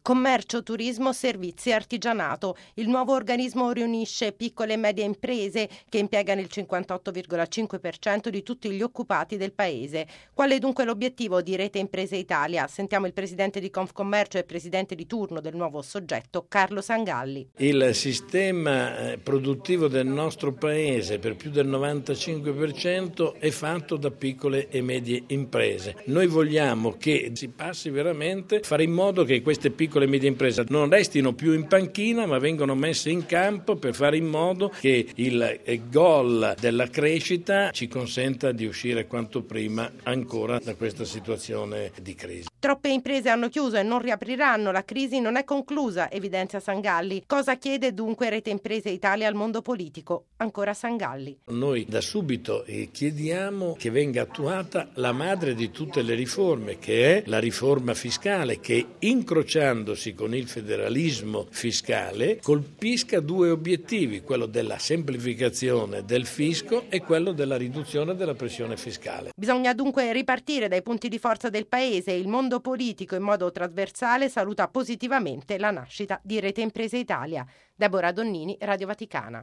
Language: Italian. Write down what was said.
Commercio, turismo, servizi e artigianato. Il nuovo organismo riunisce piccole e medie imprese che impiegano il 58,5% di tutti gli occupati del paese. Qual è dunque l'obiettivo di Rete Imprese Italia? Sentiamo il presidente di Confcommercio e presidente di turno del nuovo soggetto, Carlo Sangalli. Il sistema produttivo del nostro paese per più del 95% è fatto da piccole e medie imprese. Noi vogliamo che si passi veramente a fare in modo che queste piccole e medie imprese non restino più in panchina, ma vengano messe in campo per fare in modo che il goal della crescita ci consenta di uscire quanto prima ancora da questa situazione di crisi. Troppe imprese hanno chiuso e non riapriranno, la crisi non è conclusa, evidenzia Sangalli. Cosa chiede dunque Rete Imprese Italia al mondo politico? Ancora Sangalli. Noi da subito chiediamo che venga attuata la madre di tutte le riforme, che è la riforma fiscale, che incrociandosi con il federalismo fiscale colpisca due obiettivi, quello della semplificazione del fisco e quello della riduzione della pressione fiscale. Bisogna dunque ripartire dai punti di forza del paese. Il mondo politico in modo trasversale saluta positivamente la nascita di Rete Imprese Italia. Deborah Donnini, Radio Vaticana.